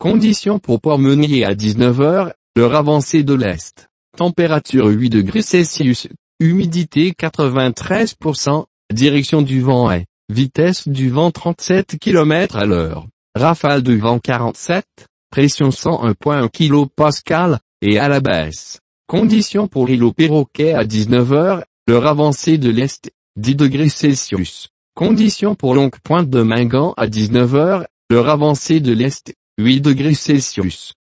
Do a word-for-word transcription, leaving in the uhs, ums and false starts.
Conditions pour Port-Meunier à dix-neuf heures, l'heure avancée de l'Est. Température huit degrés Celsius, humidité quatre-vingt-treize pour cent, direction du vent est, vitesse du vent trente-sept kilomètres à l'heure, rafale de vent quarante-sept, pression cent un virgule un kilopascal, et à la baisse. Conditions pour l'îlot Perroquet à dix-neuf heures, l'heure avancée de l'Est, dix degrés Celsius. Conditions pour Longue Pointe de Mingan à dix-neuf heures, l'heure avancée de l'Est, huit degrés Celsius.